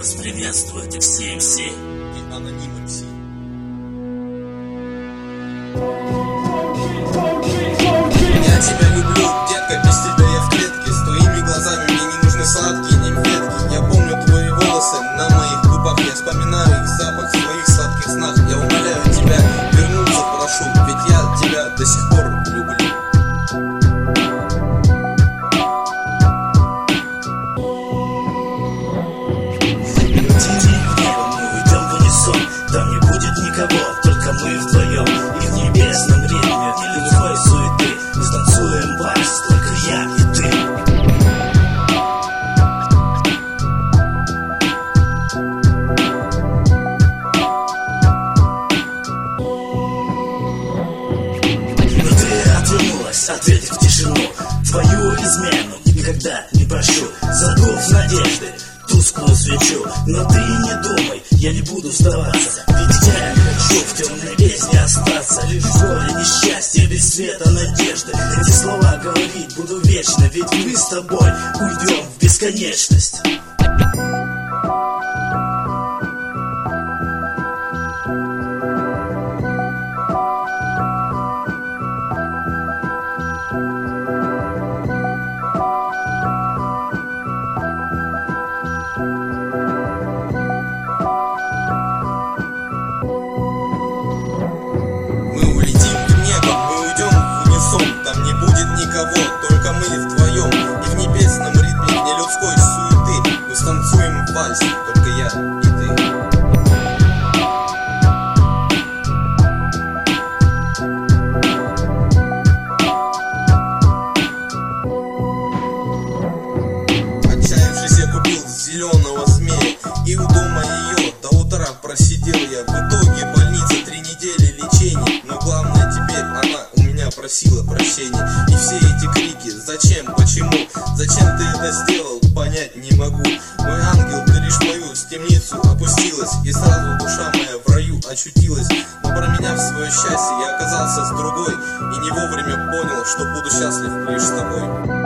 Вас приветствует XCMC и Аноним MC. Я тебя люблю, детка, без тебя я в клетке. С твоими глазами мне не нужны сладкие нимфетки. Я помню твои волосы на моих губах, я вспоминаю их запах в своих сладких снах. Я умоляю тебя, вернуться прошу, ведь я тебя до сих пор люблю. Там не будет никого, только мы вдвоем. И в небесном ритме, в людской суеты мы станцуем вальс, только я и ты. Но ты отвернулась, ответив в тишину. Твою измену никогда не прощу, задув надежды тусклую свечу. Но ты не думай, я не буду сдаваться, ведь я хочу в темной бездне остаться. Лишь в горе несчастье, без света надежды. Эти слова говорить буду вечно, ведь мы с тобой уйдем в бесконечность. Только мы вдвоем, и в небесном ритме не людской суеты мы станцуем вальс, только я и ты. Отчаявшись, я купил зеленого змея, и у дома ее до утра просидел я. В итоге больница 3 недели лечения, но главное теперь она у меня просила прощения. И все эти крики, зачем, почему, зачем ты это сделал, понять не могу. Мой ангел, ты лишь мою темницу опустилась, и сразу душа моя в раю очутилась. Но променяв свое счастье, я оказался с другой, и не вовремя понял, что буду счастлив лишь с тобой.